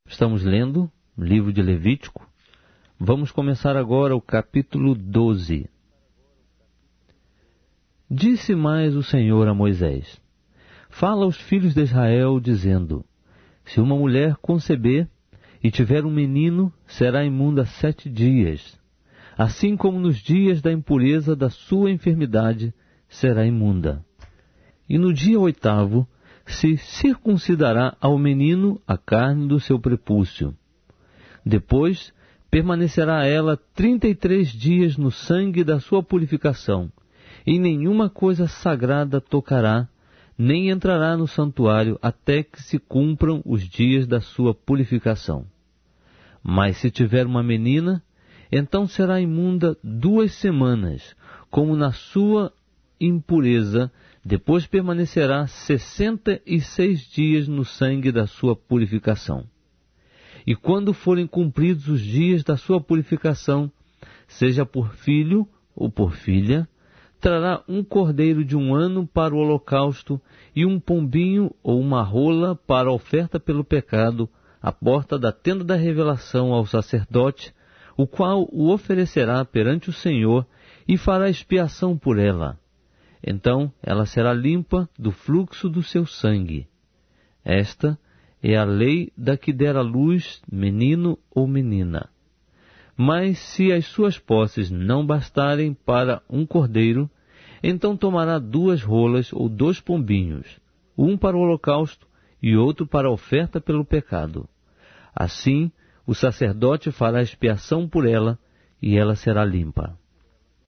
Estamos lendo o livro de Levítico. Vamos começar agora o capítulo 12. Disse mais o Senhor a Moisés: Fala aos filhos de Israel, dizendo: Se uma mulher conceber e tiver um menino, será imunda 7 dias. Assim como nos dias da impureza da sua enfermidade, será imunda. E no dia 8º, se circuncidará ao menino a carne do seu prepúcio. Depois, permanecerá ela 33 dias no sangue da sua purificação, e nenhuma coisa sagrada tocará, nem entrará no santuário até que se cumpram os dias da sua purificação. Mas se tiver uma menina, então será imunda 2 semanas, como na sua impureza. Depois permanecerá 66 dias no sangue da sua purificação. E quando forem cumpridos os dias da sua purificação, seja por filho ou por filha, trará um cordeiro de 1 ano para o holocausto e um pombinho ou uma rola para a oferta pelo pecado, à porta da tenda da revelação ao sacerdote, o qual o oferecerá perante o Senhor e fará expiação por ela. Então ela será limpa do fluxo do seu sangue. Esta é a lei da que der à luz menino ou menina. Mas se as suas posses não bastarem para um cordeiro, então tomará 2 rolas ou 2 pombinhos, um para o holocausto e outro para a oferta pelo pecado. Assim o sacerdote fará expiação por ela e ela será limpa.